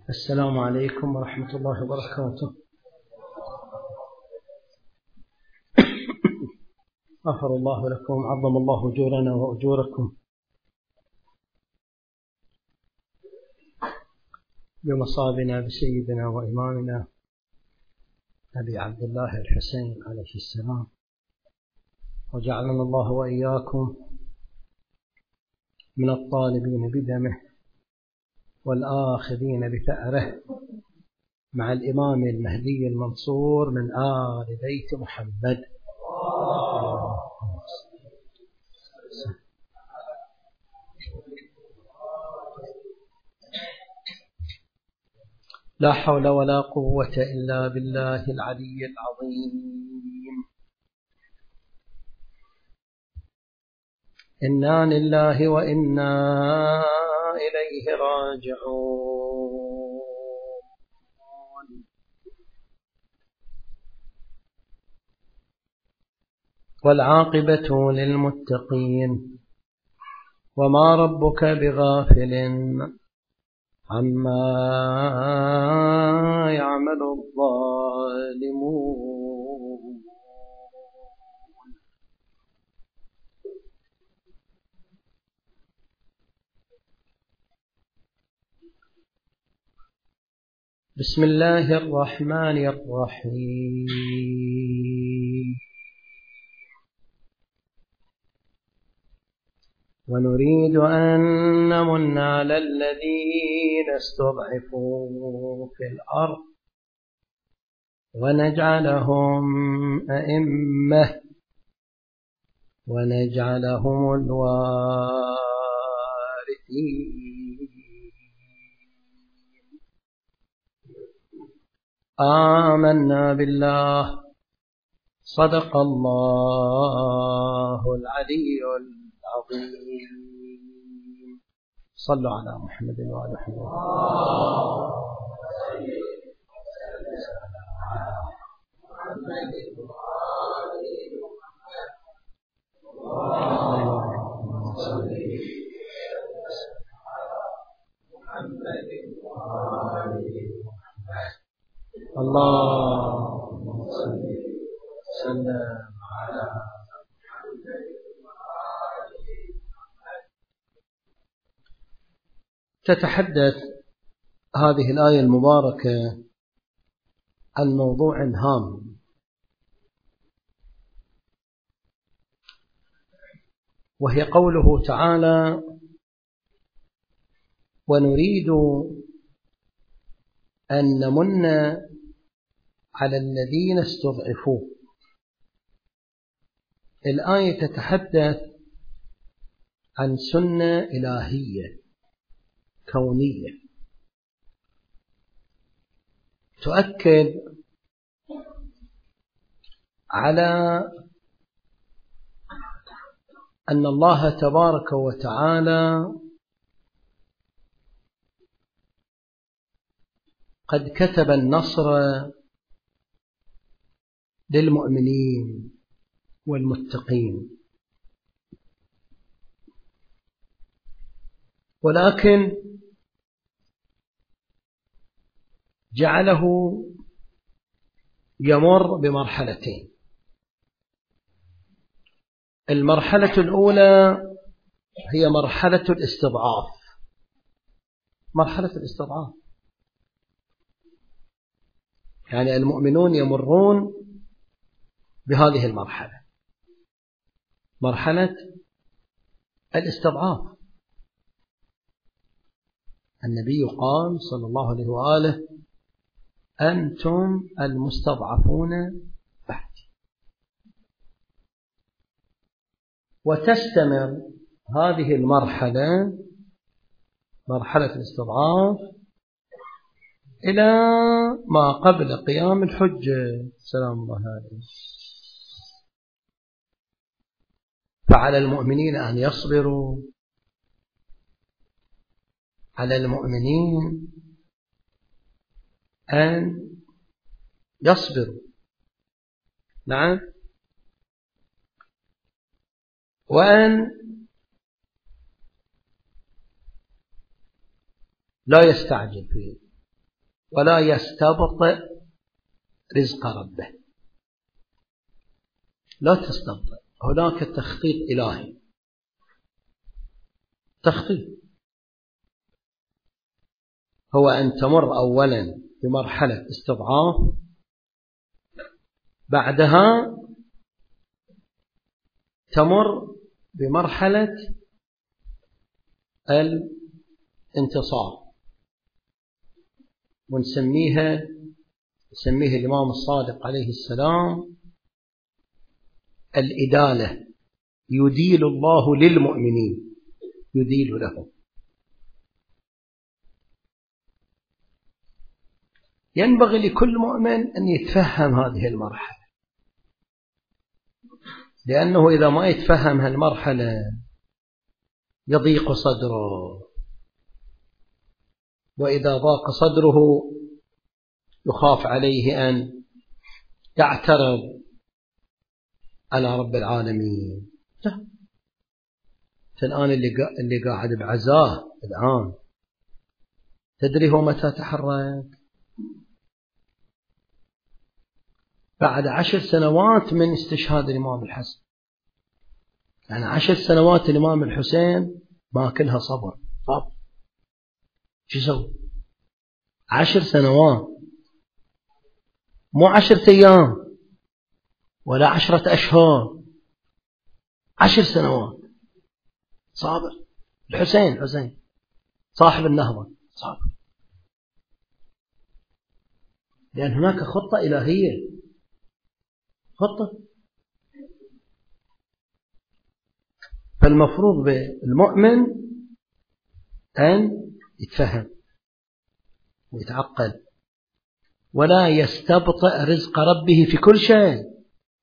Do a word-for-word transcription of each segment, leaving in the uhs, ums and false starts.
السلام عليكم ورحمة الله وبركاته. غفر الله لكم، عظم الله أجورنا وأجوركم بمصابنا بسيدنا وإمامنا أبي عبد الله الحسين عليه السلام، وجعلنا الله وإياكم من الطالبين بدمه والآخذين بثأره مع الإمام المهدي المنصور من آل بيت محمد. لا حول ولا قوة إلا بالله العلي العظيم. إنا لله وإنا إليه راجعون. والعاقبة للمتقين، وما ربك بغافل عما يعمل الظالمون. بسم الله الرحمن الرحيم. ونريد أن نمن على الذين استضعفوا في الأرض ونجعلهم أئمة ونجعلهم الوارثين. آمنا بالله، صدق الله العلي العظيم. صلوا على محمد وعلى محمد. اللهم صل وسلم على تتحدث هذه الآية المباركة عن موضوع هام، وهي قوله تعالى: ونريد أن نمن على الذين استضعفوا. الآية تتحدث عن سنة إلهية كونية تؤكد على أن الله تبارك وتعالى قد كتب النصر للمؤمنين والمتقين، ولكن جعله يمر بمرحلتين. المرحلة الأولى هي مرحلة الاستضعاف. مرحلة الاستضعاف يعني المؤمنون يمرون بهذه المرحلة، مرحلة الاستضعاف. النبي قال صلى الله عليه وآله: أنتم المستضعفون بعدي. وتستمر هذه المرحلة، مرحلة الاستضعاف، إلى ما قبل قيام الحجة سلام الله عليه. فعلى المؤمنين أن يصبروا، على المؤمنين أن يصبروا، نعم، وأن لا يستعجل فيه. ولا يستبطئ رزق ربه. لا تستبطئ، هناك تخطيط إلهي، تخطيط هو أن تمر أولا بمرحلة استضعاف، بعدها تمر بمرحلة الانتصار، ونسميها يسميه الإمام الصادق عليه السلام الإدالة. يديل الله للمؤمنين، يديل لهم. ينبغي لكل مؤمن أن يتفهم هذه المرحلة، لأنه إذا ما يتفهم هالمرحلة يضيق صدره، وإذا ضاق صدره يخاف عليه أن يعترض على رب العالمين. الآن اللي قاعد بعزاه الآن، تدري هو متى تحرك؟ بعد عشر سنوات من استشهاد الإمام الحسن. يعني عشر سنوات الإمام الحسين ما كلها صبر صبر. شو سوى؟ عشر سنوات، مو عشرة أيام ولا عشرة أشهر، عشر سنوات صابر. الحسين حسين صاحب النهضة صابر، لأن هناك خطة إلهية، خطة. فالمفروض بالمؤمن أن يتفهم ويتعقل، ولا يستبطئ رزق ربه في كل شيء.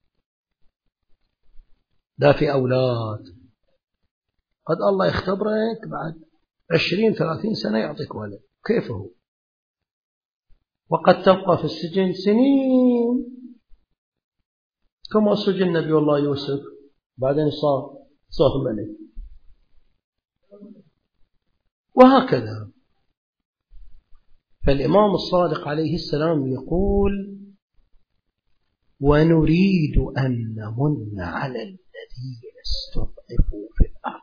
لا في أولاد، قد الله يختبرك بعد عشرين ثلاثين سنة يعطيك ولد، كيف هو؟ وقد تبقى في السجن سنين كما سجن نبي الله يوسف، بعدين صار صار ملك، وهكذا. فالإمام الصادق عليه السلام يقول: ونريد أن نمن على الذين استضعفوا في الأرض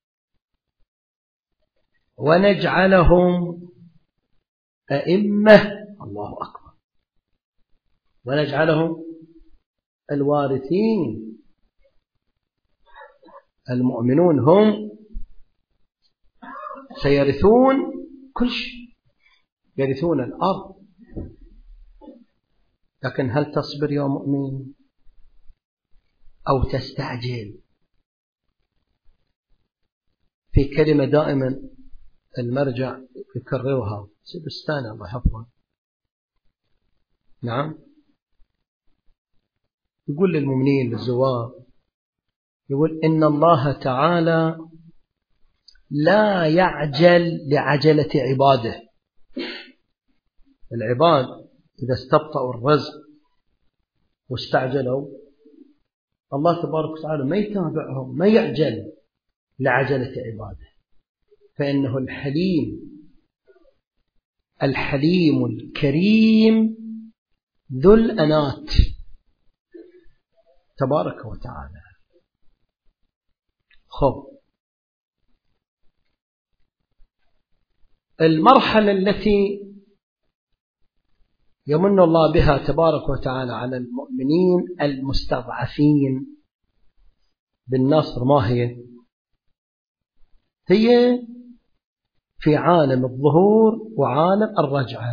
ونجعلهم أئمة، الله أكبر، ونجعلهم الوارثين. المؤمنون هم سيرثون كل شيء، يرثون الأرض. لكن هل تصبر يا مؤمن أو تستعجل؟ في كلمة دائما المرجع يكررها سيبستان الله يحفظه، نعم، يقول للمؤمنين للزوار، يقول: إن الله تعالى لا يعجل لعجلة عباده. العباد إذا استبطأوا الرزق واستعجلوا، الله تبارك وتعالى ما يتابعهم، ما يعجل لعجلة عباده، فإنه الحليم الحليم الكريم ذو الأنات تبارك وتعالى. خب، المرحلة التي يمن الله بها تبارك وتعالى على المؤمنين المستضعفين بالنصر، ما هي؟ هي في عالم الظهور وعالم الرجعة.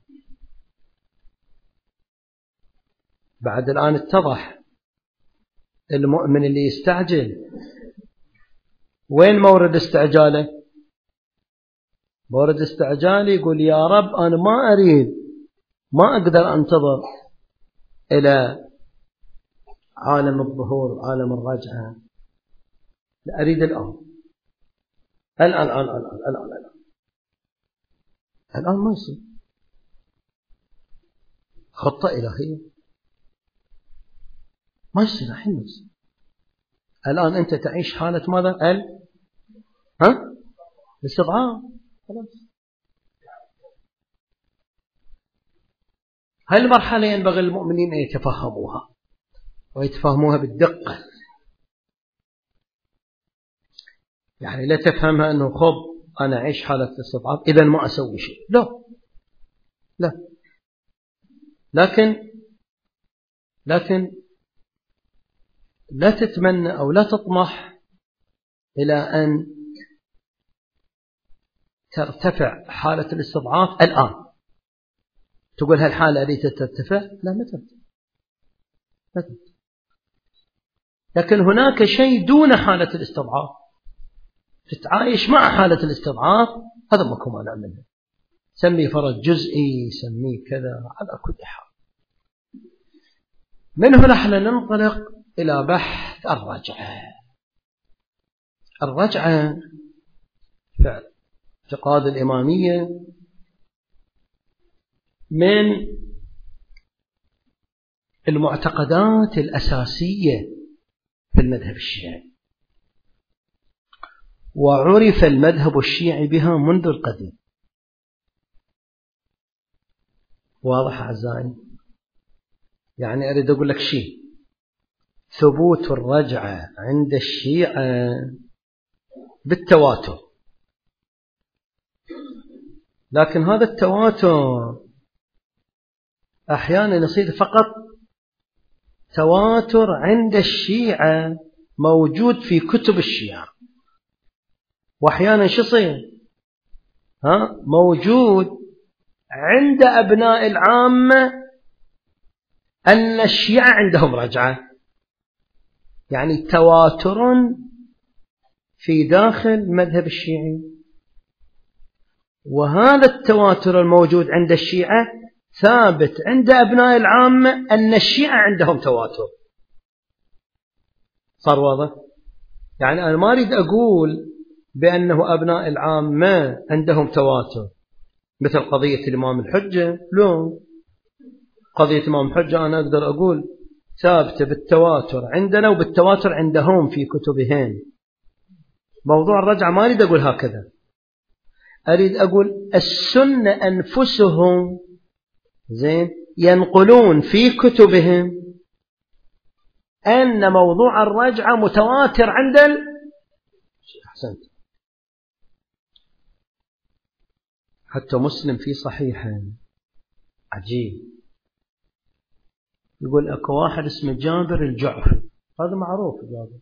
بعد الآن اتضح المؤمن اللي يستعجل وين مورد استعجاله؟ مورد استعجاله يقول: يا رب أنا ما أريد، ما أقدر أنتظر إلى عالم الظهور وعالم الرجعة، لا أريد الآن الآن الآن الآن الآن الآن الآن ما يصير. خطة إلهية ما يصير الحين، ما يصير. الآن أنت تعيش حالة ماذا؟ ال ها الاستضعاف، خلاص. هذه المرحلة ينبغي المؤمنين أن يتفهموها ويتفهموها بالدقة. يعني لا تفهمها أنه خب أنا أعيش حالة الاستضعاف إذا ما أسوي شيء، لا لا. لكن لكن لا تتمنى أو لا تطمح إلى أن ترتفع حالة الاستضعاف الآن. تقول هالحالة التي ترتفع، لا ما ترتفع. لكن هناك شيء دون حالة الاستضعاف، تتعايش مع حالة الاستضعاف، هذا ماكو مانع منه. سميه فرج جزئي، سميه كذا، على كل حال. من هنا نحن ننطلق إلى بحث الرجعة. الرجعة في اعتقاد الإمامية من المعتقدات الأساسية في المذهب الشيعي، وعرف المذهب الشيعي بها منذ القديم. واضح أعزائي؟ يعني أريد أقول لك شيء، ثبوت الرجعة عند الشيعة بالتواتر، لكن هذا التواتر أحيانا يصير فقط تواتر عند الشيعة موجود في كتب الشيعة، وأحيانا شو يصير؟ ها موجود عند أبناء العامة أن الشيعة عندهم رجعة، يعني تواتر في داخل مذهب الشيعي. وهذا التواتر الموجود عند الشيعة ثابت عند أبناء العامة أن الشيعة عندهم تواتر. صار واضح؟ يعني أنا ما أريد أقول بأنه أبناء العامة عندهم تواتر مثل قضية الإمام الحجة، لا، قضية الإمام الحجة أنا أقدر أقول ثابتة بالتواتر عندنا وبالتواتر عندهم في كتبهم. موضوع الرجعة ما أريد أقول هكذا، أريد أقول السنة أنفسهم زين ينقلون في كتبهم أن موضوع الرجعة متواتر عند ال... أحسنت. حتى مسلم في صحيحه عجيب، يقول أكو واحد اسمه جابر الجعفي، هذا معروف، جابر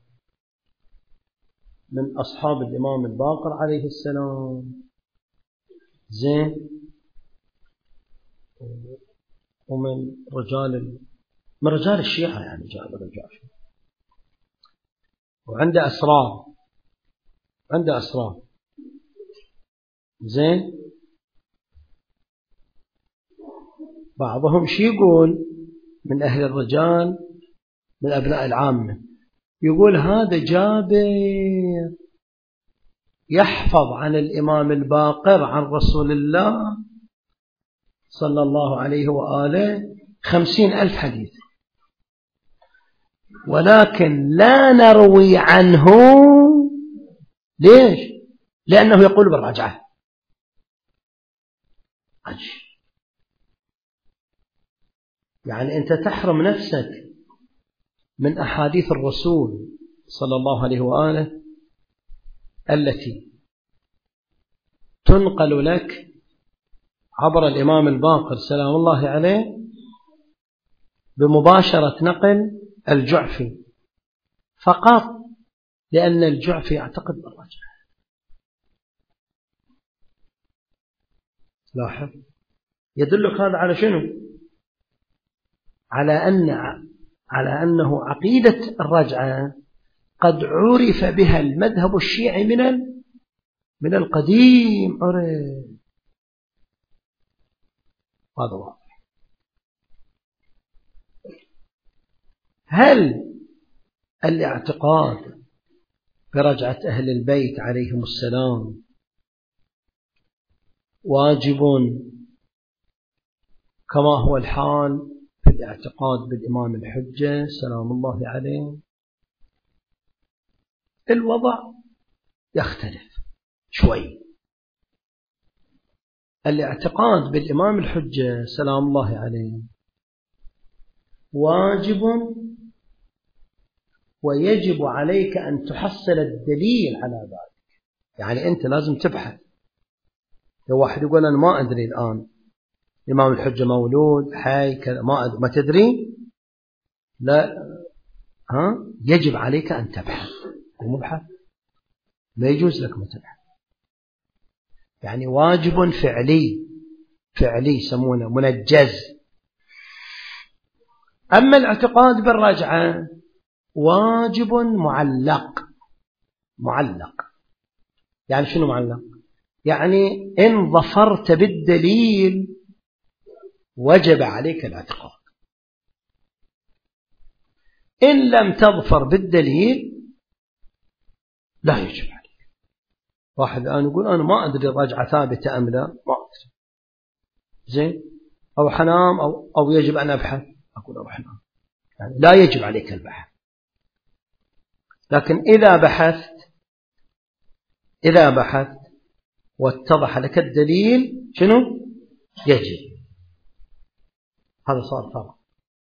من أصحاب الإمام الباقر عليه السلام، زين، ومن رجال من رجال الشيعة، يعني جابر الجعفي، وعنده أسرار، عنده أسرار، زين. بعضهم شي يقول من أهل الرجال من أبناء العامة، يقول هذا جابر يحفظ عن الإمام الباقر عن رسول الله صلى الله عليه وآله خمسين ألف حديث، ولكن لا نروي عنه. ليش؟ لأنه يقول بالرجعة. عجيب. يعني أنت تحرم نفسك من أحاديث الرسول صلى الله عليه وآله التي تنقل لك عبر الإمام الباقر سلام الله عليه بمباشرة نقل الجعفي، فقط لأن الجعفي يعتقد بالرجعة. لاحظ، يدلك هذا على شنو؟ على أن على أنه عقيدة الرجعة قد عرف بها المذهب الشيعي من من القديم، عرف. هذا واضح. هل الاعتقاد برجعة أهل البيت عليهم السلام واجب كما هو الحال في الاعتقاد بالإمام الحجة سلام الله عليه؟ الوضع يختلف شوي. الاعتقاد بالإمام الحجة سلام الله عليه واجب ويجب عليك أن تحصل الدليل على ذلك. يعني أنت لازم تبحث. لو واحد يقول أنا ما أدري الآن إمام الحجة مولود حي كذا ما أدري، ما تدري، لا، ها، يجب عليك أن تبحث. المبحث لا يجوز لك ما تبحث. يعني واجب فعلي، فعلي يسمونه منجز. أما الاعتقاد بالرجعة واجب معلق. معلق يعني شنو معلق؟ يعني إن ظفرت بالدليل وجب عليك الاعتقاد، إن لم تظفر بالدليل لا يجب عليك. واحد الآن يقول أنا ما أدري الرجعة ثابتة أم لا، ما أدري، زين، أو حنام أو, أو يجب أن أبحث، أقول أروح أنام. يعني لا يجب عليك البحث. لكن إذا بحثت إذا بحثت واتضح لك الدليل شنو؟ يجب. هذا صار فرق.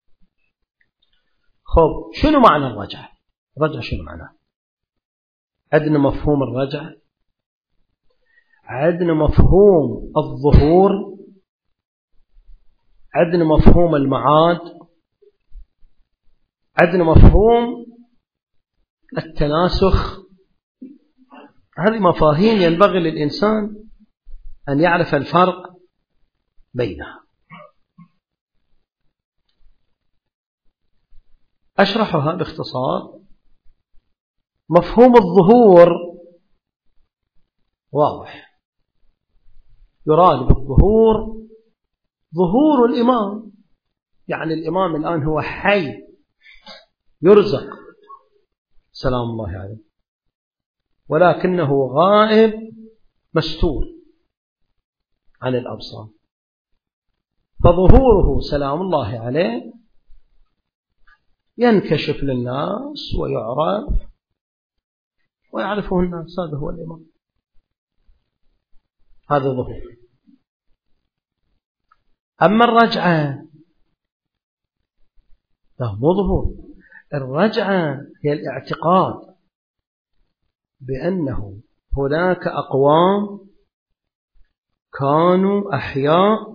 خب، شنو معنى الرجعة؟ الرجعة شنو معناه؟ عندنا مفهوم الرجعة، عندنا مفهوم الظهور، عندنا مفهوم المعاد، عندنا مفهوم التناسخ. هذه مفاهيم ينبغي للإنسان أن يعرف الفرق بينها. أشرحها باختصار. مفهوم الظهور واضح. يراد بالظهور ظهور الإمام، يعني الإمام الآن هو حي يرزق سلام الله عليه، ولكنه غائب مستور عن الأبصار، فظهوره سلام الله عليه ينكشف للناس ويعرف ويعرفه الناس، هذا هو الإمام، هذا ظهور. أما الرجعة لا، مو ظهور. الرجعة هي الاعتقاد بأنه هناك أقوام كانوا أحياء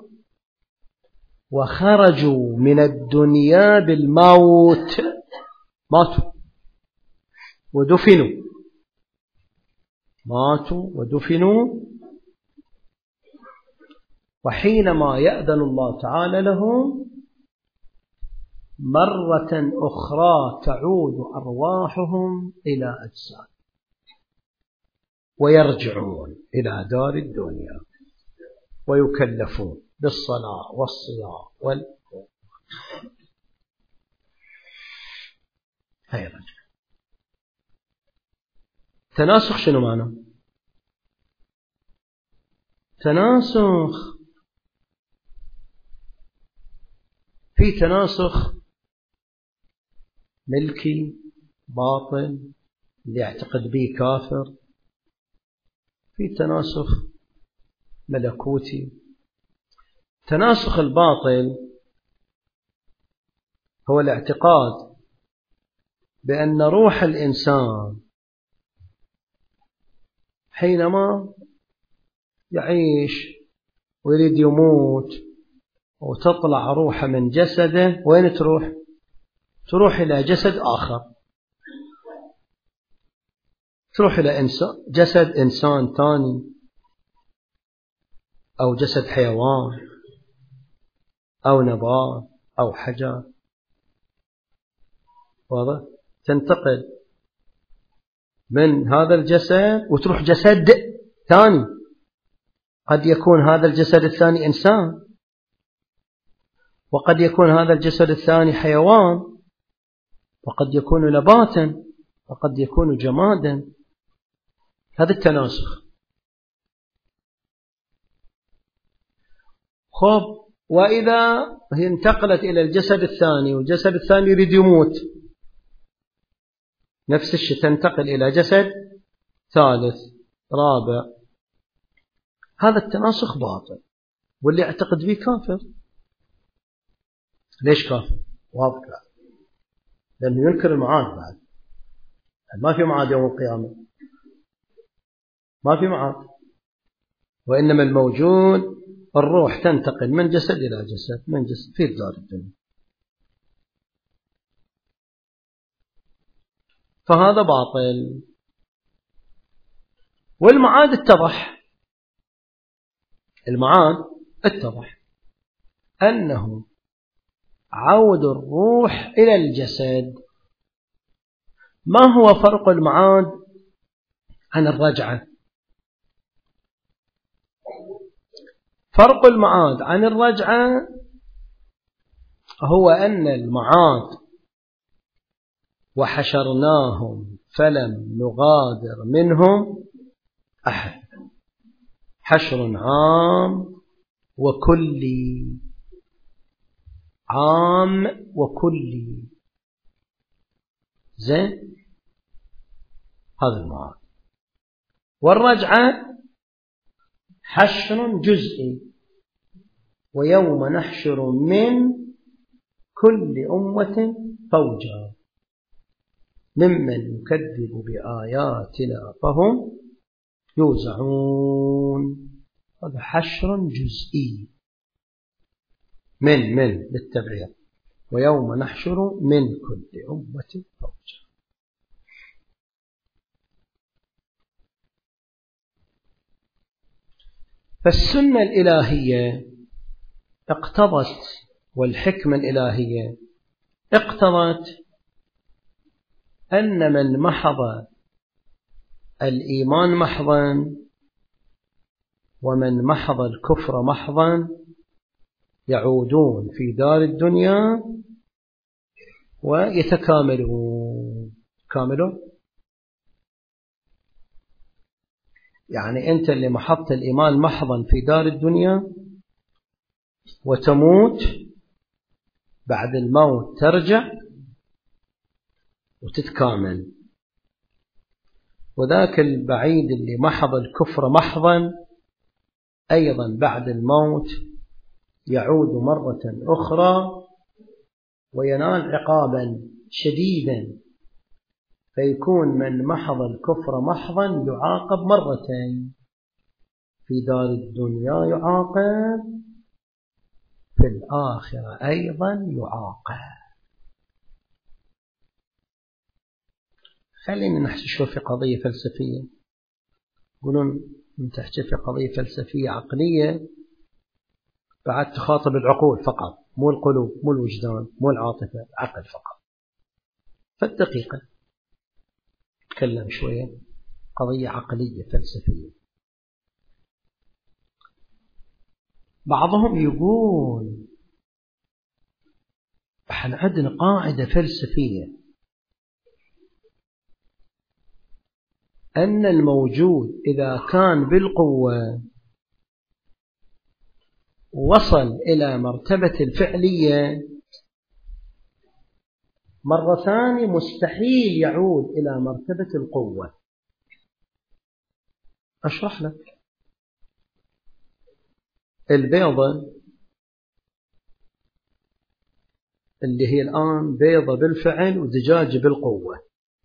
وخرجوا من الدنيا بالموت، ماتوا ودفنوا، ماتوا ودفنوا، وحينما يأذن الله تعالى لهم مرة أخرى تعود أرواحهم إلى أجساد ويرجعون إلى دار الدنيا ويكلفون بالصلاة والصيام وال هاي رجع. تناسخ شنو معنى؟ تناسخ، في تناسخ ملكي باطل اللي يعتقد به كافر، في تناسخ ملكوتي. تناسخ الباطل هو الاعتقاد بأن روح الإنسان حينما يعيش ويريد يموت وتطلع روحه من جسده، وين تروح؟ تروح إلى جسد آخر، تروح إلى إنسان، جسد إنسان ثاني، أو جسد حيوان أو نبات أو حجر، واضح؟ تنتقل من هذا الجسد وتروح جسد ثاني. قد يكون هذا الجسد الثاني إنسان، وقد يكون هذا الجسد الثاني حيوان، وقد يكون نباتا، وقد يكون جمادا. هذا التناسخ. خب، وإذا هي انتقلت إلى الجسد الثاني والجسد الثاني يريد يموت، نفس الشيء تنتقل إلى جسد ثالث رابع. هذا التناسخ باطل، واللي يعتقد به كافر. ليش كافر؟ واضح، لأنه ينكر المعاد بعد. ما في معاد يوم القيامة، ما في معاد، وإنما الموجود الروح تنتقل من جسد إلى جسد، من جسد في دار الدنيا. فهذا باطل. والمعاد اتضح، المعاد اتضح أنه عود الروح إلى الجسد. ما هو فرق المعاد عن الرجعة؟ فرق المعاد عن الرجعة هو أن المعاد وحشرناهم فلم نغادر منهم أحد، حشر عام وكلي، عام وكلي، زين، هذا المعاد. والرجعة حشر جزئي، ويوم نحشر من كل أمة فوجا ممن يكذب بآياتنا فهم يوزعون. هذا حشر جزئي، من من للتبعير، ويوم نحشر من كل أمة فوجا. فالسنة الإلهية اقتضت، والحكمة الإلهية اقتضت أن من محض الإيمان محضا ومن محض الكفر محضا يعودون في دار الدنيا ويتكاملون. كاملون يعني أنت اللي محضت الإيمان محضا في دار الدنيا وتموت، بعد الموت ترجع وتتكامل. وذاك البعيد اللي محض الكفر محضا أيضا بعد الموت يعود مرة أخرى وينال عقابا شديدا، فيكون من محض الكفر محضا يعاقب مرتين، في دار الدنيا يعاقب، في الآخرة أيضا يعاقب. خلينا نحكي شوي في قضية فلسفية. يقولون من تحكي في قضية فلسفية عقلية بعد تخاطب العقول فقط، مو القلوب، مو الوجدان، مو العاطفة، عقل فقط. فالدقيقة تكلم شوية قضية عقلية فلسفية. بعضهم يقول احنا عندنا قاعدة فلسفية أن الموجود إذا كان بالقوة وصل إلى مرتبة الفعلية مرة ثانية مستحيل يعود إلى مرتبة القوة. أشرح لك. البيضة اللي هي الآن بيضة بالفعل ودجاج بالقوة،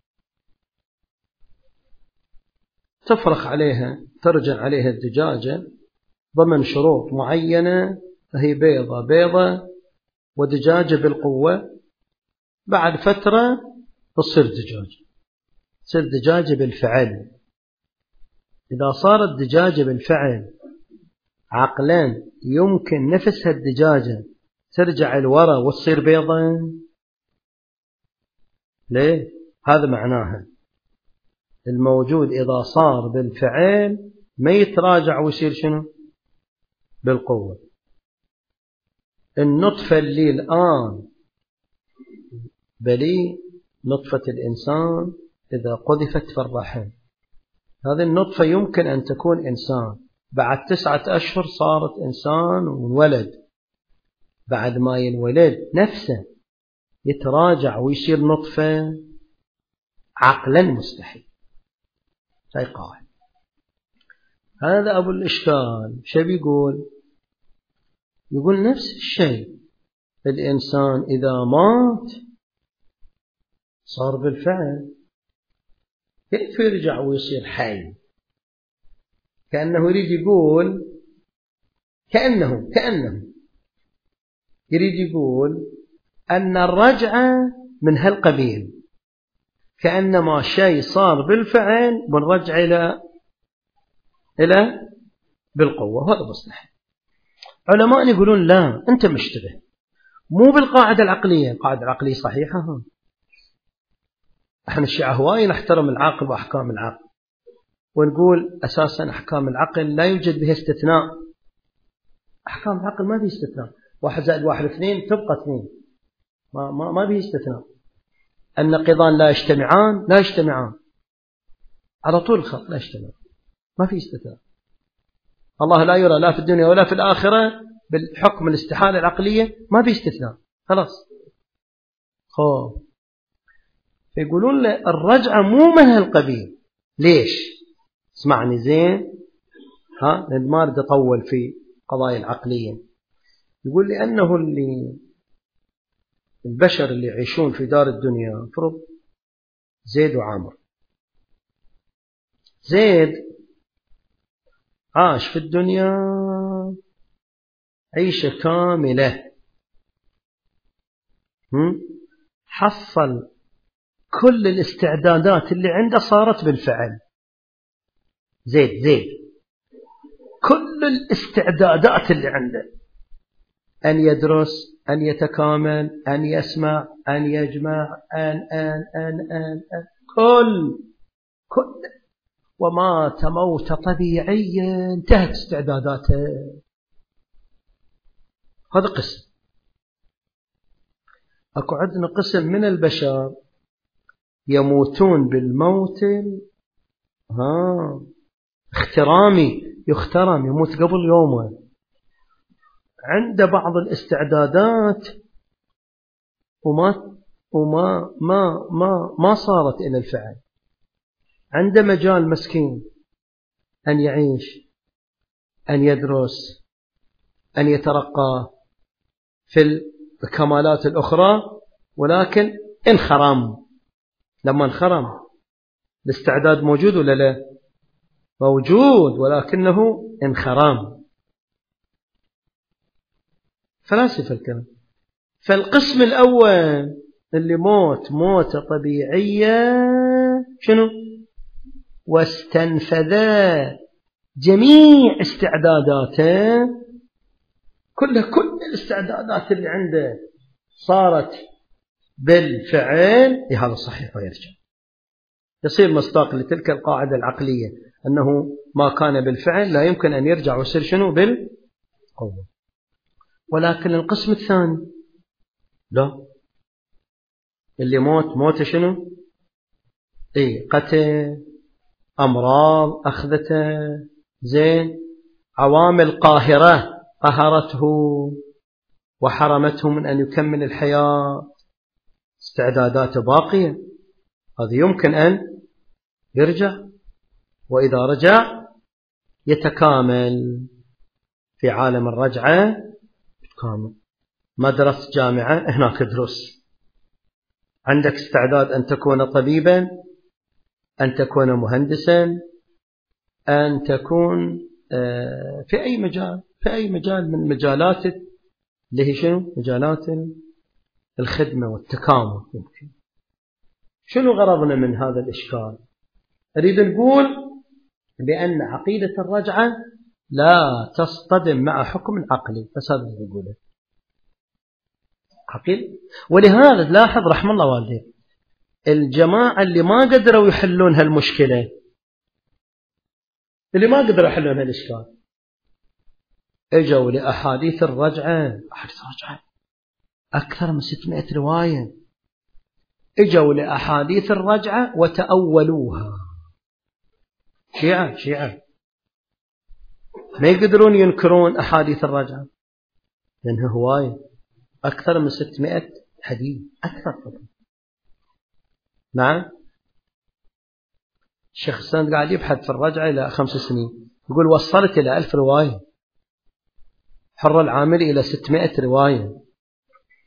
تفرخ عليها ترجع عليها الدجاجة ضمن شروط معينة، فهي بيضة بيضة ودجاجة بالقوة. بعد فترة تصير دجاجة، تصير دجاجة بالفعل. إذا صارت دجاجة بالفعل عقلا يمكن نفسها الدجاجة ترجع الورا وتصير بيضة؟ ليه؟ هذا معناها الموجود إذا صار بالفعل ما يتراجع ويصير شنو؟ بالقوة. النطفة اللي الآن بلي نطفة الإنسان إذا قذفت في الرحم، هذه النطفة يمكن أن تكون إنسان، بعد تسعة أشهر صارت إنسان وانولد، بعد ما ينولد نفسه يتراجع ويصير نطفة؟ عقلا مستحيل. هاي قاعدة. هذا أبو الإشكال شو بيقول؟ يقول نفس الشيء الإنسان إذا مات صار بالفعل، كيف يرجع ويصير حي؟ كأنه يريد يقول كأنه كأنه يريد يقول أن الرجعة من هالقبيل، كأنما شيء صار بالفعل بنرجع إلى إلى بالقوة. هذا مصلحة. علماء يقولون لا، أنت مشتبه، مو بالقاعدة العقلية. القاعدة العقلية صحيحة. ها. احنا الشيعة هواي نحترم العقل وأحكام العقل، ونقول أساسا أحكام العقل لا يوجد بها استثناء. أحكام العقل ما فيه استثناء، واحد زائد واحد اثنين تبقى اثنين، ما ما ما فيه استثناء. النقيضان لا يجتمعان لا يجتمعان على طول الخط، لا يجتمعان، ما فيه استثناء. الله لا يرى لا في الدنيا ولا في الآخرة بالحكم الاستحالة العقلية، ما فيه استثناء خلاص. خوف. فيقولون له الرجعة مو من هالقبيل. ليش؟ اسمعني زين، ها ما أريد أطول في قضايا العقلية. يقول لأنه اللي البشر اللي يعيشون في دار الدنيا، فرض زيد وعامر. زيد عاش في الدنيا عيشة كاملة، حصل كل الاستعدادات اللي عنده صارت بالفعل. زيد زيد كل الاستعدادات اللي عنده، أن يدرس، أن يتكامل، أن يسمع، أن يجمع، أن أن أن أن, أن. كل كل ومات موت طبيعيا، انتهت استعداداته. هذا قسم. أكو عندنا قسم من البشر يموتون بالموت ها اخترامي، يخترم، يموت قبل يومه، عنده بعض الاستعدادات وما وما ما ما ما صارت إلى الفعل. عنده مجال مسكين أن يعيش، أن يدرس، أن يترقى في الكمالات الأخرى، ولكن انخرم. لما انخرم الاستعداد موجود ولا لا؟ موجود، ولكنه انخرم. فلاسفة الكلام. فالقسم الأول اللي موت موت طبيعية شنو؟ واستنفذ جميع استعداداته، كلها كل الاستعدادات اللي عنده صارت بالفعل. هذا صحيح ويرجع، يصير مصداق لتلك القاعدة العقلية أنه ما كان بالفعل لا يمكن أن يرجع ويصير شنو؟ بالقوة. ولكن القسم الثاني لا، اللي موت موت شنو؟ اي قتل، أمراض أخذته، زين، عوامل قاهرة قهرته وحرمته من أن يكمل الحياة، استعداداته باقية، هذا يمكن أن يرجع. وإذا رجع يتكامل في عالم الرجعة، يتكامل. مدرسة جامعة هناك ادرس، عندك استعداد أن تكون طبيبا، أن تكون مهندسا، أن تكون في أي مجال، في أي مجال من مجالات اللي هي شنو؟ مجالات الخدمة والتكامل. يمكن. شنو غرضنا من هذا الإشكال؟ أريد نقول بأن عقيدة الرجعة لا تصطدم مع حكم عقلي، بس هذا اللي نقوله عقيل. ولهذا لاحظ رحم الله والديك الجماعة اللي ما قدروا يحلون هالمشكلة، اللي ما قدروا يحلون هالإشكال، اجوا لأحاديث الرجعة. أحاديث الرجعة أكثر من ستمائة رواية، اجوا لأحاديث الرجعة وتأولوها. شيعة شيعة ما يقدرون ينكرون أحاديث الرجعة لأنها هواية، أكثر من ستمائة حديث، أكثر فضل. نعم، الشيخ السند قاعد يبحث في الرجعة إلى خمس سنين، يقول وصلت إلى ألف رواية، حر العامل إلى ستمائة رواية.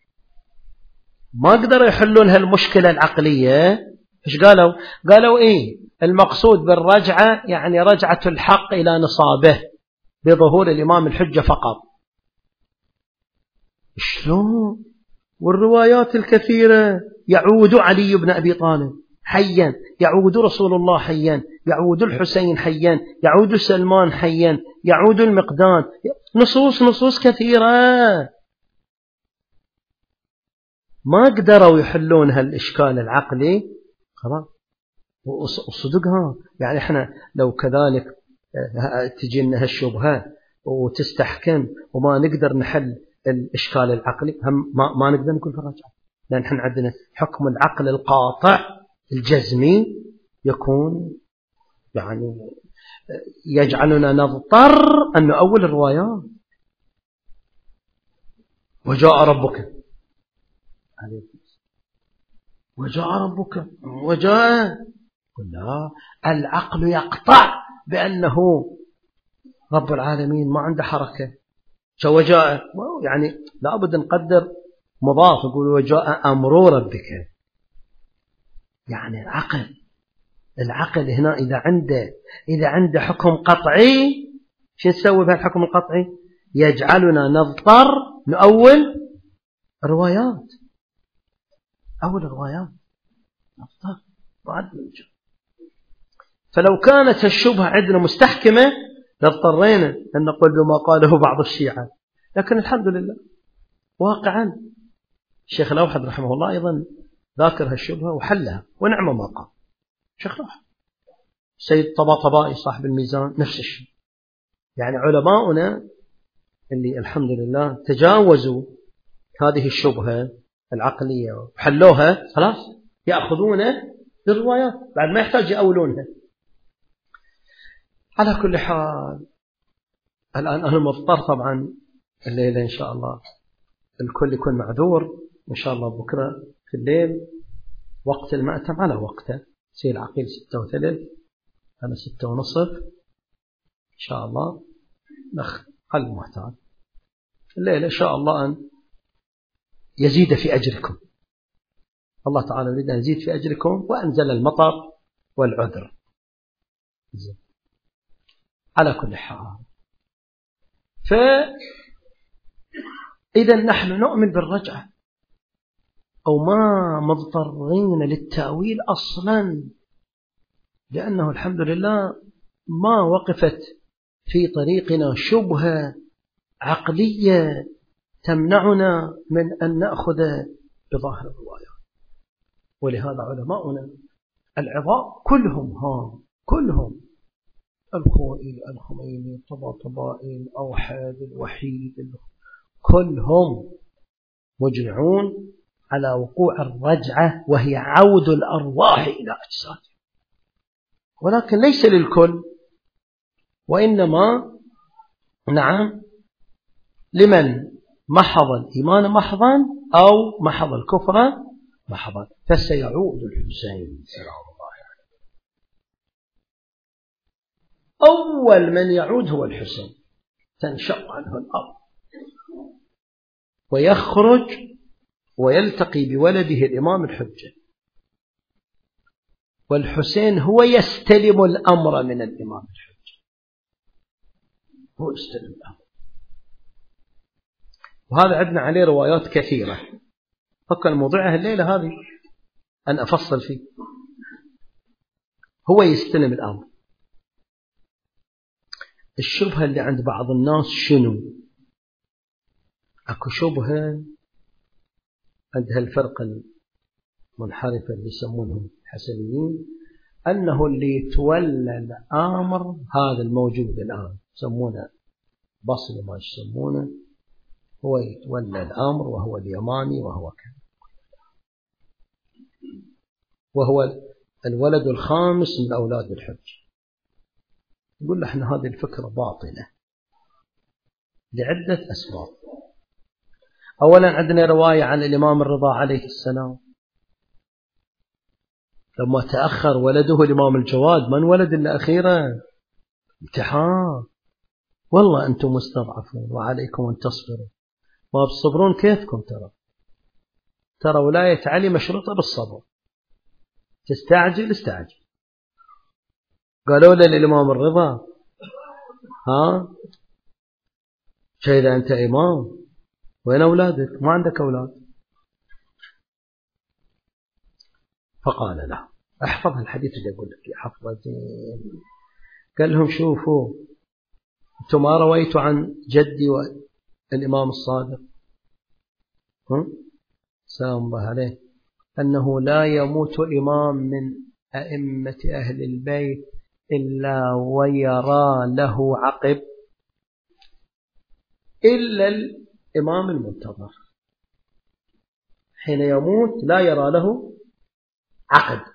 ما قدروا يحلون هالمشكلة العقلية. إيش قالوا؟ قالوا إيه المقصود بالرجعة يعني رجعة الحق إلى نصابه بظهور الإمام الحجة فقط. شلون؟ والروايات الكثيرة، يعود علي بن أبي طالب حيا، يعود رسول الله حيا، يعود الحسين حيا، يعود سلمان حيا، يعود المقداد، نصوص نصوص كثيرة. ما قدروا يحلون هالإشكال العقلي. خلاص وصدقها يعني احنا لو كذلك تجي لنا هالشبهة وتستحكم وما نقدر نحل الإشكال العقلي، هم ما, ما نقدر نقول في الرجعة، لأن احنا عندنا حكم العقل القاطع الجزمي يكون يعني يجعلنا نضطر أن نؤول الروايات. وجاء ربك وجاء ربك وجاء لا، العقل يقطع بأنه رب العالمين ما عنده حركة. شو وجاء يعني لابد نقدر مضاف، نقول وجاء أمر ربك، يعني العقل العقل هنا إذا عنده إذا عنده حكم قطعي شو نسوي بهالحكم القطعي؟ يجعلنا نضطر نؤول الروايات أول الروايات نضطر بعد نجر. فلو كانت الشبهة عندنا مستحكمة لاضطرينا أن نقول بما قاله بعض الشيعة، لكن الحمد لله واقعا الشيخ الأوحد رحمه الله أيضا ذاكر هالشبهة وحلها ونعم ما قال. شيخ الأوحد سيد طباطبائي صاحب الميزان نفس الشيء. يعني علماؤنا اللي الحمد لله تجاوزوا هذه الشبهة العقلية وحلوها خلاص يأخذون بالروايات بعد ما يحتاج يأولونها. على كل حال الآن أنا مضطر طبعا الليلة إن شاء الله الكل يكون معذور، إن شاء الله بكرة في الليل وقت المأتم على وقته، سير العقيل ستة وثلث أنا ستة ونصف إن شاء الله نخ قلب محتاج الليلة إن شاء الله أن يزيد في أجركم. الله تعالى يريد أن يزيد في أجركم وأنزل المطر والعذر. على كل حال فإذا نحن نؤمن بالرجعة أو ما مضطرين للتأويل أصلا، لأنه الحمد لله ما وقفت في طريقنا شبهة عقلية تمنعنا من أن نأخذ بظاهر الروايات. ولهذا علماؤنا العظام كلهم ها كلهم الخوئي الخميني الطباطبائي الأوحد الوحيد كلهم مجمعون على وقوع الرجعة، وهي عود الأرواح إلى أجسادها، ولكن ليس للكل، وإنما نعم لمن محض الإيمان محضا أو محض الكفر محضا. فسيعود الحسين سلام الله عليه. أول من يعود هو الحسين، تنشق عنه الأرض ويخرج ويلتقي بولده الإمام الحجة، والحسين هو يستلم الأمر من الإمام الحجة، هو يستلم الأمر. وهذا عندنا عليه روايات كثيرة، فكان موضوعها الليلة هذه أن أفصل فيه. هو يستلم الأمر. الشبهة اللي عند بعض الناس شنو؟ أكو شبهة عند هالفرقة المنحرفة اللي يسمونهم الحسنيين أنه اللي يتولى الأمر هذا الموجود الآن يسمونه بصل ما يسمونه، هو يتولى الأمر وهو اليماني وهو كذا، وهو الولد الخامس من أولاد الحج. يقول له احنا هذه الفكرة باطلة لعدة أسباب. أولا عندنا رواية عن الإمام الرضا عليه السلام لما تأخر ولده الإمام الجواد، من ولد إلا أخيرا امتحان، والله أنتم مستضعفون وعليكم أن تصبروا، ما بتصبرون كيفكم ترى. ترى ولاية علي مشروطة بالصبر، تستعجل استعجل. قالوا له للإمام الرضا ها شيء أنت إمام وين أولادك؟ ما عندك أولاد. فقال له احفظ الحديث اللي أقول لك يا حفظة زين. قال لهم شوفوا أنتم ما رويتوا عن جدي والإمام الصادق سلام الله عليه أنه لا يموت إمام من أئمة أهل البيت إلا ويرى له عقب إلا الإمام المنتظر حين يموت لا يرى له عقب.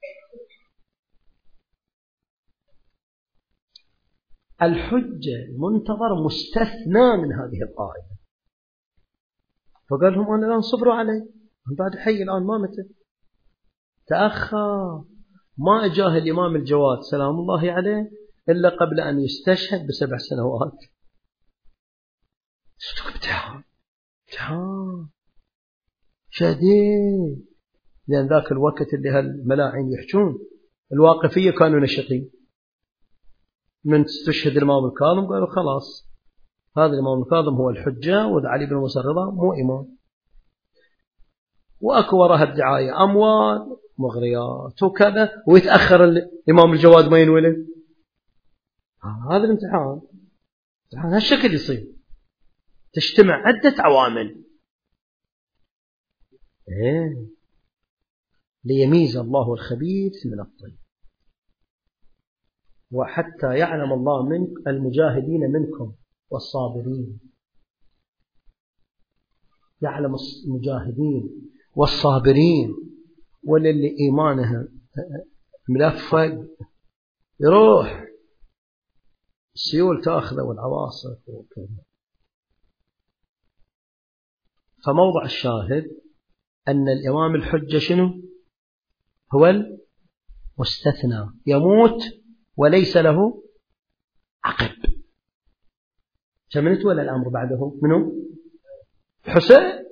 الحجة المنتظر مستثنى من هذه القاعدة. فقال لهم أنا الآن صبروا علي، بعد حي الآن ما متى تأخر، ما أجاه الإمام الجواد سلام الله عليه إلا قبل أن يستشهد بسبع سنوات. صدق امتحان امتحان شديد، لأن ذاك الوقت اللي هالملاعين يحجون الواقفية كانوا نشطين. من استشهد الإمام الكاظم قالوا خلاص هذا الإمام الكاظم هو الحجة وعلي بن موسى الرضا مو إمام. وأكو وراها الدعاية أموال مغريات وكذا، ويتأخر الإمام الجواد ما ينولد. هذا الامتحان امتحان هالشكل يصير، تجتمع عدة عوامل إيه ليميز الله الخبيث من الطيب، وحتى يعلم الله منك المجاهدين منكم والصابرين. يعلم المجاهدين والصابرين وللي إيمانها ملفق يروح السيول تأخذه والعواصف وكذا. فموضع الشاهد أن الإمام الحجة شنو هو المستثنى، يموت وليس له عقب. شملت ولا الأمر بعده منه حسين.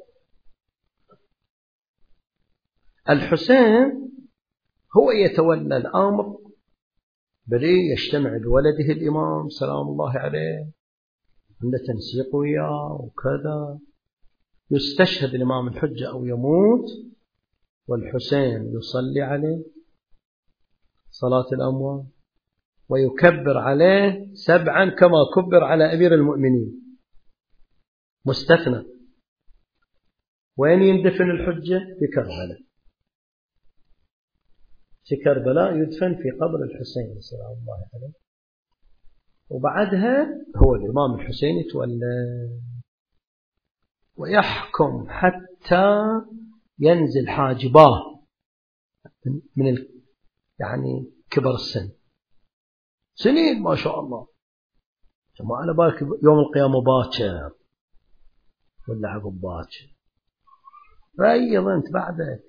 الحسين هو يتولى الأمر بري يجتمع بولده الإمام سلام الله عليه عند تنسيق وياه وكذا، يستشهد الإمام الحجة أو يموت والحسين يصلي عليه صلاة الأموات ويكبر عليه سبعا كما كبر على أمير المؤمنين مستثنى. وين يندفن الحجة؟ في كربلاء. في كربلاء يدفن في قبر الحسين سلام الله عليه، وبعدها هو الإمام الحسين يتولى ويحكم حتى ينزل حاجباه من ال... يعني كبر السن سنين ما شاء الله. ما على بالك يوم القيامة باكر ولا عقب باكر، ريض أنت بعدك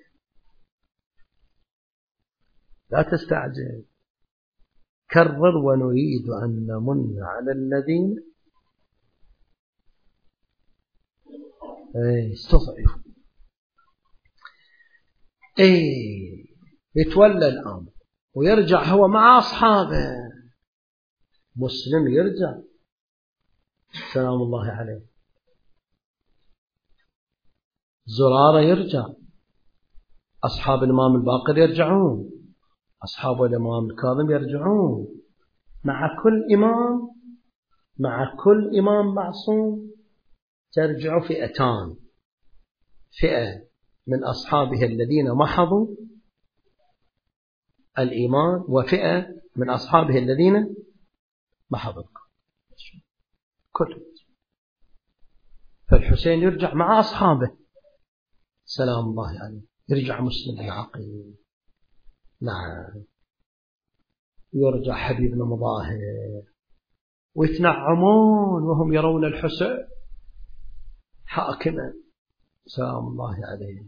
لا تستعجل. كرر ونريد أن نمن على الذين استضعفوا. ايه يتولى الأمر ويرجع هو مع أصحابه. مسلم يرجع سلام الله عليه، زرارة يرجع، أصحاب الإمام الباقر يرجعون، أصحاب الإمام الكاظم يرجعون، مع كل إمام مع كل إمام معصوم ترجع فئتان، فئة من أصحابه الذين محضوا الإيمان وفئة من أصحابه الذين محضوا كل. فالحسين يرجع مع أصحابه سلام الله عليه، يرجع مسلم العقيل نعم، يرجع حبيب بن مظاهر، ويتنعمون وهم يرون الحسين حاكما سلام الله عليه.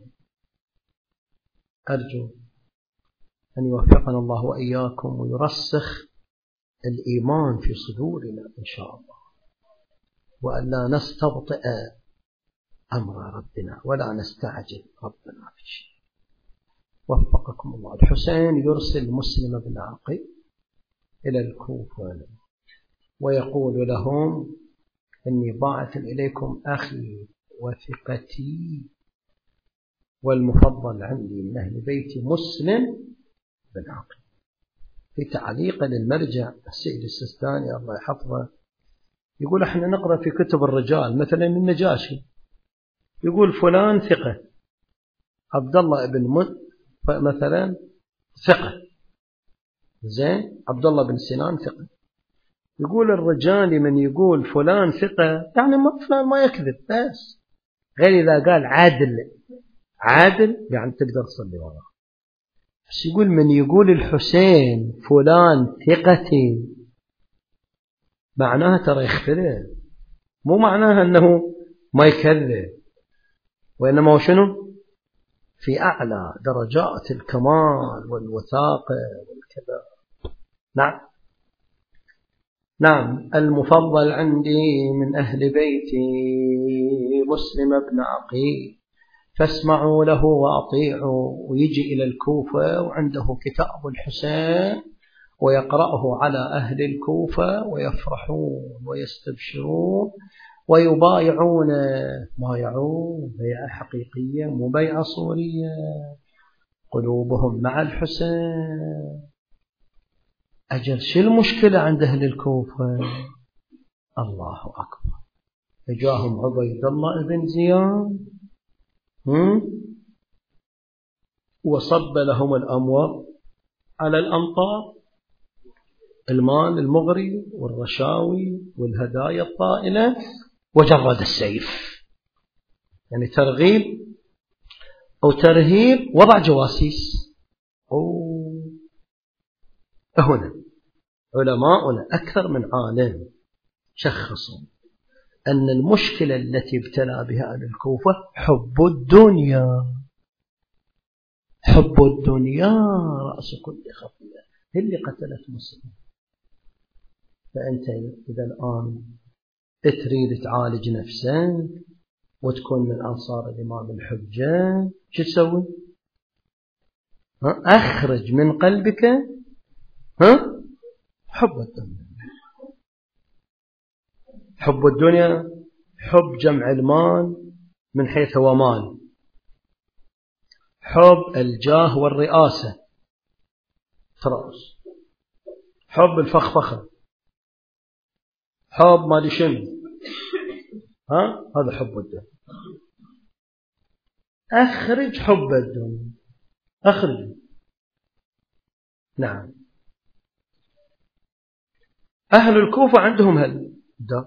أرجو أن يوفقنا الله وإياكم ويرسخ الإيمان في صدورنا إن شاء الله، وأن لا نستبطئ أمر ربنا ولا نستعجل ربنا في شيء. وفقكم الله. الحسين يرسل مسلم بن عقيل إلى الكوفة ويقول لهم إني باعث إليكم أخي وثقتي والمفضل عندي من أهل بيتي مسلم بن عقيل. في تعليق للمرجع السيد السيستاني الله يحفظه يقول احنا نقرأ في كتب الرجال مثلا النجاشي يقول فلان ثقة، عبد الله بن مت مثلا ثقة، زين، عبد الله بن سنان ثقة. يقول الرجال من يقول فلان ثقة يعني ما فلان ما يكذب بس، غير إذا قال عادل عادل يعني تقدر تصلي وراه. بس يقول من يقول الحسين فلان ثقتي معناها ترى يختلف، مو معناها أنه ما يكذب، وإنما هو شنو في أعلى درجات الكمال والوثاقة والكذا. نعم نعم المفضل عندي من أهل بيتي مسلم بن عقيل فاسمعوا له وأطيعوا. ويجي إلى الكوفة وعنده كتاب الحسين ويقرأه على أهل الكوفة ويفرحون ويستبشرون ويبايعون، بايعون بيعة حقيقية مو بيعة صورية، قلوبهم مع الحسين. أجل شو المشكلة عند أهل الكوفة؟ الله أكبر. جاءهم عبيد الله بن زياد وصب لهم الأموال على الأمطار، المال المغري والرشاوي والهدايا الطائلة، وجرد السيف، يعني ترغيب أو ترهيب، وضع جواسيس. أوه. هنا علماؤنا أكثر من عالم شخصوا أن المشكلة التي ابتلى بها أهل الكوفة حب الدنيا. حب الدنيا رأس كل خطيئة، هي اللي قتلت مسلم. فأنت إذا الآن تريد تعالج نفسك وتكون من أنصار الإمام الحجة، شو تسوي؟ أخرج من قلبك ها حب الدنيا. حب الدنيا حب جمع المال من حيث هو مال، حب الجاه والرئاسة تراس، حب الفخفخة، حب ما لشن، ها هذا حب الدنيا. أخرج حب الدنيا، أخرج. نعم أهل الكوفة عندهم هل ده،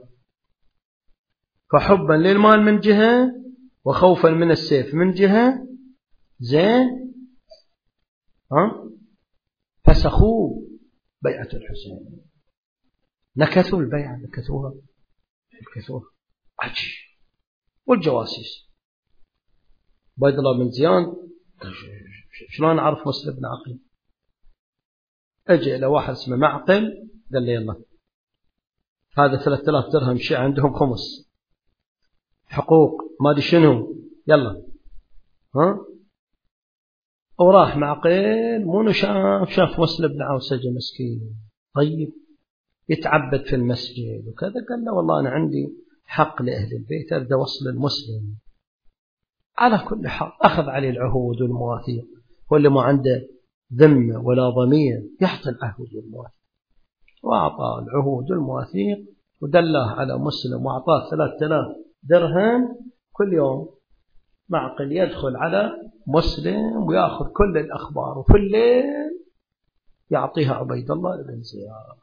فحبا للمال من جهة وخوفا من السيف من جهة، زين، ها فسخوا بيعة الحسين، نكثوا البيعة، نكثوها نكثوها عجيب. والجواسيس عبيد الله بن زياد شلون أعرف مسلم بن عقيل؟ أجي إلى واحد اسمه معقل قال لي يلا هذا ثلاثة آلاف درهم شيء عندهم خمس حقوق ما أدري شنو، يلا ها. وراح معقل مو شاف شاف مسلم بن عوسجة مسكين طيب يتعبد في المسجد وكذا، قال له والله أنا عندي حق لأهل البيت أريد أوصل المسلم. على كل حال أخذ عليه العهود والمواثيق، واللي ما عنده ذمة ولا ضمير يحط العهود والمواثيق، وأعطى العهود والمواثيق ودله على مسلم وأعطاه ثلاثة آلاف درهم كل يوم. معقل يدخل على مسلم ويأخذ كل الأخبار وفي الليل يعطيها عبيد الله بن زياد،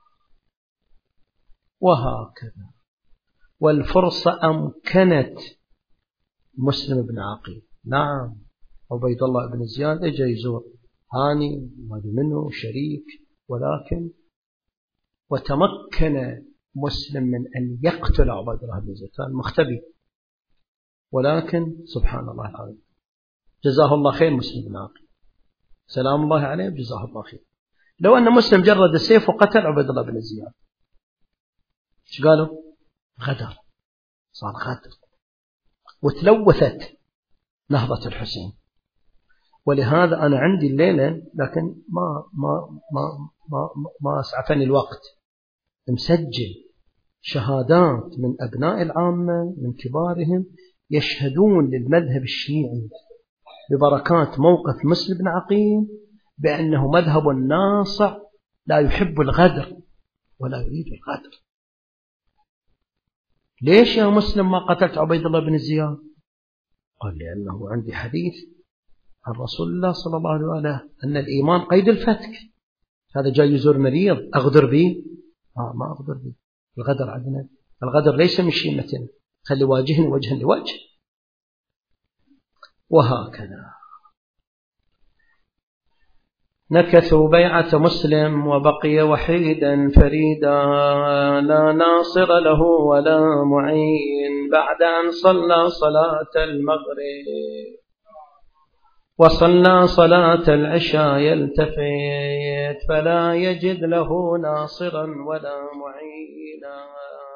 وهكذا. والفرصة أمكنت مسلم بن عقيل. نعم عبيد الله بن زياد اجى يزور هاني ما منه شريك، ولكن وتمكن مسلم من أن يقتل عبيد الله بن زياد، كان مختبي، ولكن سبحان الله العظيم جزاه الله خير مسلم بن عقيل سلام الله عليه جزاه الله خير. لو أن مسلم جرد السيف وقتل عبيد الله بن زياد ايش قالوا؟ غدر، صار غدر. وتلوثت نهضة الحسين. ولهذا أنا عندي الليلة، لكن ما ما ما ما ما أسعفني الوقت، مسجل شهادات من أبناء العامة من كبارهم يشهدون للمذهب الشيعي ببركات موقف مسلم بن عقيل بأنه مذهب ناصع لا يحب الغدر ولا يريد الغدر. ليش يا مسلم ما قتلت عبيد الله بن زياد؟ قال لأنه عندي حديث عن رسول الله صلى الله عليه وسلم أن الإيمان قيد الفتك. هذا جاي يزور مريض أغدر به؟ آه ما أغدر به. الغدر عندنا، الغدر ليس من شيمتنا، خلي واجهني وجها لوجه. وهكذا نكثوا بيعة مسلم وبقي وحيدا فريدا لا ناصر له ولا معين بعد أن صلى صلاة المغرب وصلى صلاة العشاء يلتفت فلا يجد له ناصرا ولا معينا.